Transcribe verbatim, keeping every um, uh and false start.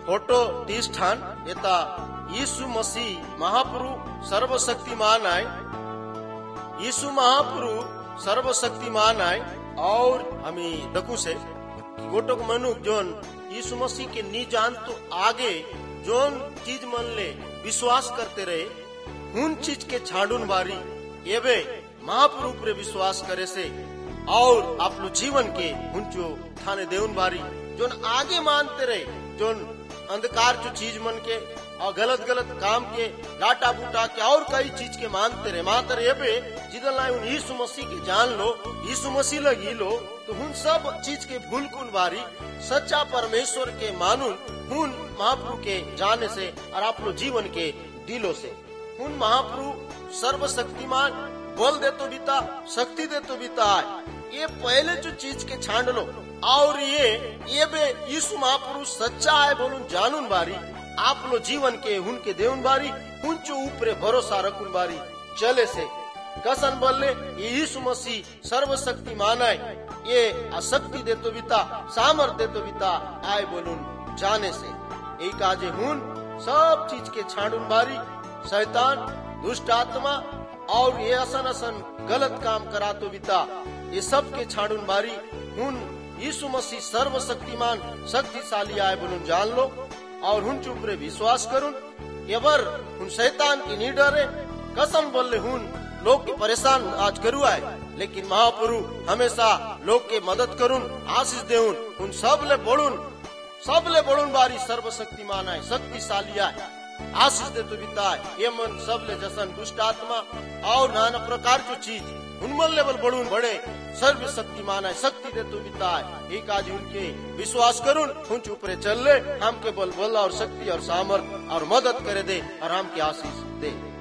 Photo तीष्ठान येता यीशु मसीह महाप्रु सर्वशक्तिमान आए। यीशु महाप्रु सर्वशक्तिमान आए और हमें दकू से गोटोक मनुक जोन यीशु मसीह के नी जान तो आगे जोन चीज मन ले विश्वास करते रहे उन चीज के छाड़ून बारी एवे महाप्रभु पर विश्वास करे से और आप लोग जीवन के उनचो थाने देउन बारी जोन आगे मानते रहे जोन अंधकार जो चीज मन के और गलत गलत काम के डाटा बूटा के और कई चीज के मानते रहे मानते रहे एवे जिदल ना उन यीशु मसीह के जान लो यीशु मसीह लगी लो तो उन सब चीज के भूल कुन बारी सच्चा परमेश्वर के मानून उन महाप्रभु के जाने से और आप लोग जीवन के दिलों से उन महाप्रभु सर्वशक्तिमान बोल दे तो बीता शक्ति दे तो बीता आए ये पहले जो चीज के छांड लो और ये ये बे यीशु महाप्रभु सच्चा है बोलूं जानून बारी आप लोग जीवन के उनके देउन बारी उन जो ऊपर भरोसा रखुन बारी चले से कसन बोले ये यीशु मसीह सर्वशक्तिमान है ये अशक्ति दे तो बीता सामर्थ दे तो बीता आए बोलून जाने से एक आजे हुन सब चीज के छांडून बारी शैतान दुष्ट आत्मा और ये असन असन गलत काम करा तो बीता ये सब के छाड़ून बारी उन यीशु मसीह सर्वशक्तिमान शक्तिशाली आए बोलून जान लो और उन चुपरे विश्वास करूं एवर उन शैतान की नी डरे कसम बोले हुन लोग के परेशान आज करू आए लेकिन महाप्रभु हमेशा लोग के मदद करूं आशीष देउन उन सब ले बोलून सब ले बोलून बारी सर्वशक्तिमान आए शक्तिशाली आए आशीष दे तो बीता ये मन सब ले जसन दुष्ट आत्मा और नाना प्रकार जो चीज उनमन लेवल बढ़ून बढ़े सर्व शक्तिमान है शक्ति दे तो बीता एक आज उनके विश्वास करूं उन ऊपरे चल ले हम के बल बल और शक्ति और सामर्थ और मदद करे दे और हम के आशीष दे।